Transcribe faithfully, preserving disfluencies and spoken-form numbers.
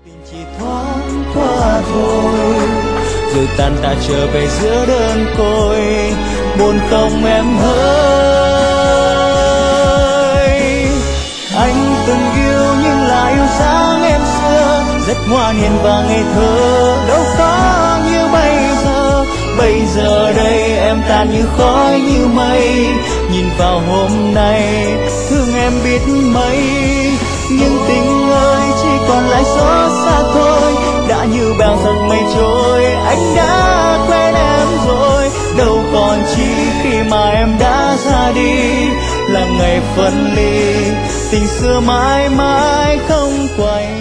Chỉ thoáng qua thôi, rồi tan ta trở về giữa đơn côi, buồn không em ơi. Anh từng yêu nhưng lại yêu dáng em xưa, rất ngoan hiền và ngây thơ, đâu có như bây giờ. Bây giờ đây em tan như khói như mây, nhìn vào hôm nay thương em biết mấy. Nhưng tình ơi chỉ còn lại xót xa thôi, đã như bèo giật mây trôi, anh đã quên em rồi. Đâu còn chi khi mà em đã ra đi, là ngày phân ly, tình xưa mãi mãi không quay.